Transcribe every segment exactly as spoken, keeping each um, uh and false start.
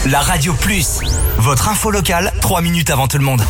La Radio Plus, votre info locale, trois minutes avant tout le monde.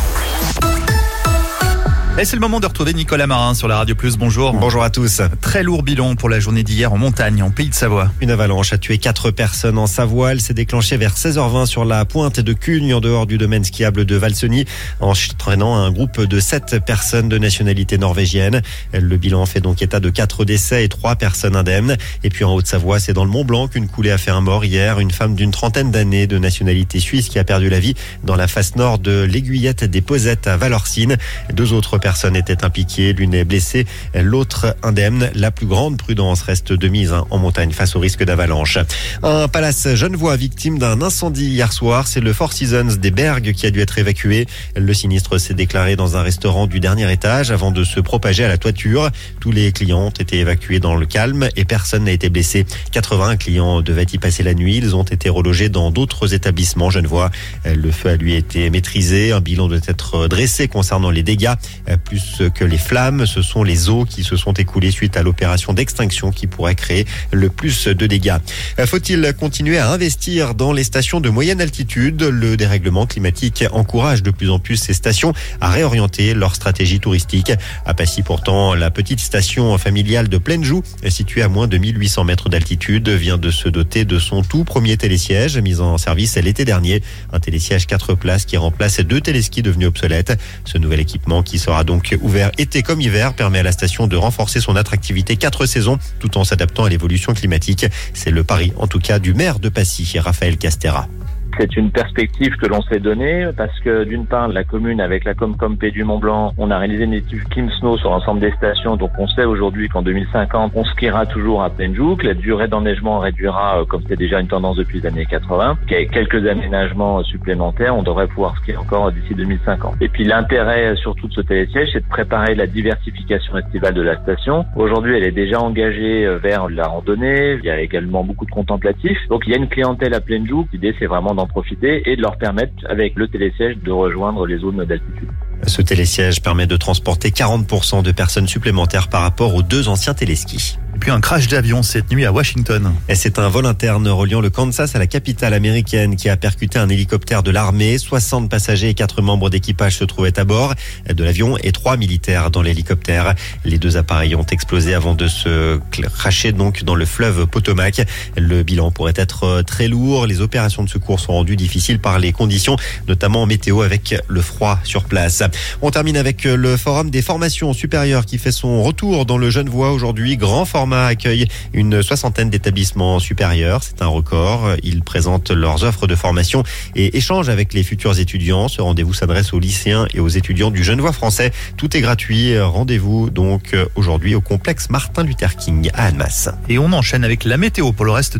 Et c'est le moment de retrouver Nicolas Marin sur la Radio Plus. Bonjour. Bonjour à tous. Très lourd bilan pour la journée d'hier en montagne, en Pays de Savoie. Une avalanche a tué quatre personnes en Savoie. Elle s'est déclenchée vers seize heures vingt sur la pointe de Cugne, en dehors du domaine skiable de Valseny, entraînant un groupe de sept personnes de nationalité norvégienne. Le bilan fait donc état de quatre décès et trois personnes indemnes. Et puis en Haute-Savoie, c'est dans le Mont-Blanc qu'une coulée a fait un mort hier. Une femme d'une trentaine d'années de nationalité suisse qui a perdu la vie dans la face nord de l'Aiguillette des Posettes à Valorcine. Deux autres personnes étaient impliquées, l'une est blessée, l'autre indemne. La plus grande prudence reste de mise en montagne face au risque d'avalanche. Un palace genevois victime d'un incendie hier soir, c'est le Four Seasons des Bergues qui a dû être évacué. Le sinistre s'est déclaré dans un restaurant du dernier étage avant de se propager à la toiture. Tous les clients ont été évacués dans le calme et personne n'a été blessé. quatre-vingts clients devaient y passer la nuit. Ils ont été relogés dans d'autres établissements genevois. Le feu a lui été maîtrisé. Un bilan doit être dressé concernant les dégâts. Plus que les flammes, ce sont les eaux qui se sont écoulées suite à l'opération d'extinction qui pourrait créer le plus de dégâts. Faut-il continuer à investir dans les stations de moyenne altitude? Le dérèglement climatique encourage de plus en plus ces stations à réorienter leur stratégie touristique. À Passy, pourtant, la petite station familiale de Plaine-Joux, située à moins de mille huit cents mètres d'altitude, vient de se doter de son tout premier télésiège, mis en service l'été dernier. Un télésiège quatre places qui remplace deux téléskis devenus obsolètes. Ce nouvel équipement, qui sera donc ouvert été comme hiver, permet à la station de renforcer son attractivité quatre saisons tout en s'adaptant à l'évolution climatique. C'est le pari, en tout cas, du maire de Passy, Raphaël Castera. C'est une perspective que l'on s'est donnée parce que d'une part, la commune avec la Comcom Pays du Mont-Blanc, on a réalisé une étude Clean Snow sur l'ensemble des stations. Donc on sait aujourd'hui qu'en deux mille cinquante, on skiera toujours à Plaine-Joux, que la durée d'enneigement réduira, comme c'était déjà une tendance depuis les années quatre-vingts, qu'avec quelques aménagements supplémentaires, on devrait pouvoir skier encore d'ici deux mille cinquante. Et puis l'intérêt surtout de ce télésiège, c'est de préparer la diversification estivale de la station. Aujourd'hui, elle est déjà engagée vers la randonnée. Il y a également beaucoup de contemplatifs. Donc il y a une clientèle à Plaine-Joux. L'idée, c'est vraiment d'en profiter et de leur permettre, avec le télésiège, de rejoindre les zones d'altitude. Ce télésiège permet de transporter quarante pour cent de personnes supplémentaires par rapport aux deux anciens téléskis. Et puis un crash d'avion cette nuit à Washington. Et c'est un vol interne reliant le Kansas à la capitale américaine qui a percuté un hélicoptère de l'armée. soixante passagers et quatre membres d'équipage se trouvaient à bord de l'avion et trois militaires dans l'hélicoptère. Les deux appareils ont explosé avant de se cracher donc dans le fleuve Potomac. Le bilan pourrait être très lourd. Les opérations de secours sont rendues difficiles par les conditions, notamment en météo avec le froid sur place. On termine avec le Forum des formations supérieures qui fait son retour dans le Genevois aujourd'hui. Grand format accueille une soixantaine d'établissements supérieurs. C'est un record. Ils présentent leurs offres de formation et échangent avec les futurs étudiants. Ce rendez-vous s'adresse aux lycéens et aux étudiants du Genevois français. Tout est gratuit. Rendez-vous donc aujourd'hui au complexe Martin Luther King à Annemasse. Et on enchaîne avec la météo pour le reste